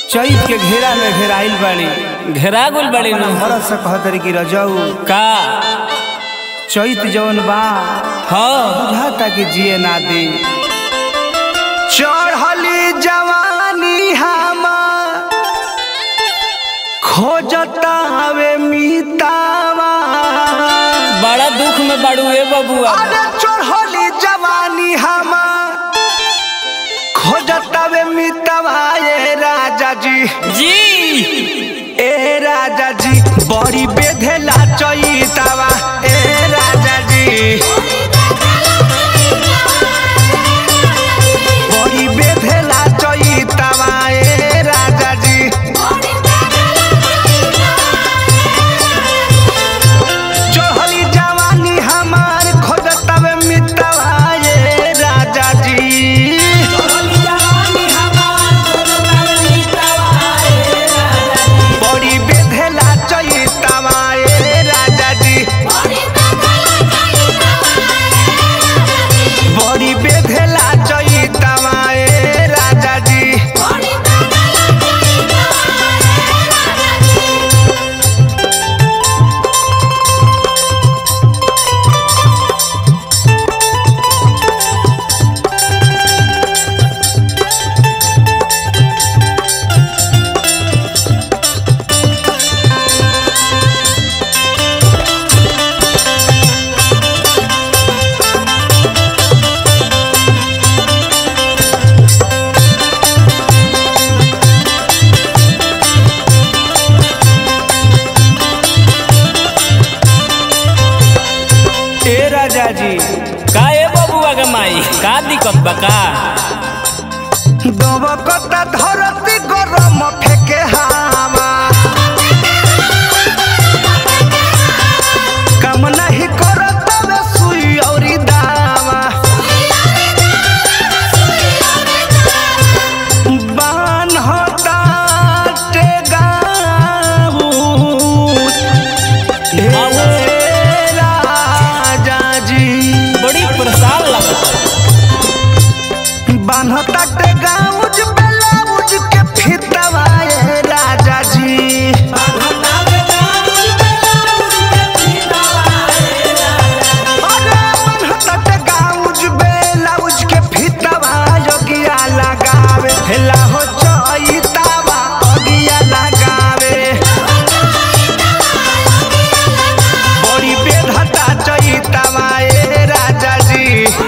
चैत के घेरा में घेराइल बाड़ी घेरा गुल बड़ी न हरत से कहतरी की रजऊ का चैत जवन बा हाँ बुझाता कि जिए ना दी चढ़ली जवानी हमार खोजता हवे मीतावा बड़ा दुख में बड़ू है बबुआ। अरे चढ़ली जवानी हमार खोजता हवे मीतावा ए राजा जी ए राजा जी बड़ी बेधेला चैतावा ए राजा जी बड़ी बेधेला चैतावा ए राजा जी चढ़ली जवानी हमार खोजतावे मितवा ए राजा जी बड़ी बेधेला चैतावा ए राजा जी बड़ी बेधेला चैतावा ए राजा जी राजा जी का ए बबुआ के माई का दिक्कत बा का दबकता धरती गरम फेके हवा काम नहीं करत बे सुई औरी दावा बान होता टेगाऊ बड़ी परेशान लगता बान्हता टेगाउज ब्लाउज के फितवा ए राजा जी अरे बान्हता टेगाउज ब्लाउज के फितवा योगिया लगावे हेला हो चैतावा अगिया लगावे बड़ी बेधता चैतावा ए राजा जी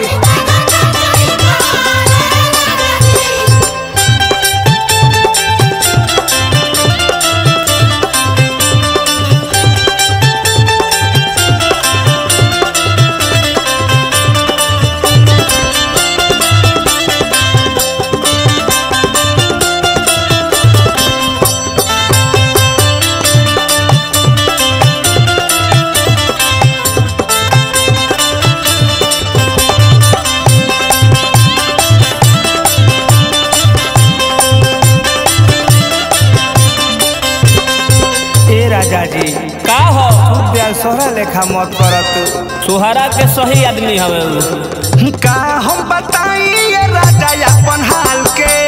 राजा जी का हो प्यार सोहरा लेखा मत करत सुहारा के सही आदमी हवे का हम बताई ये राजा अपन हाल के